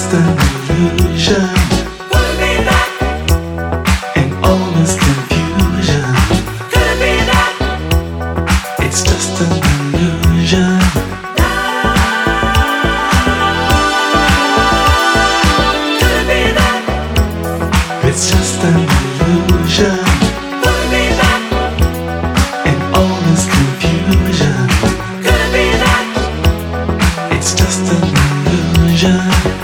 just an illusion. Could it be that? In all this confusion, Could it be that? it's just an illusion. Could it be that? It's just an illusion. Could it be that? In all this confusion, Could it be that? it's just an illusion.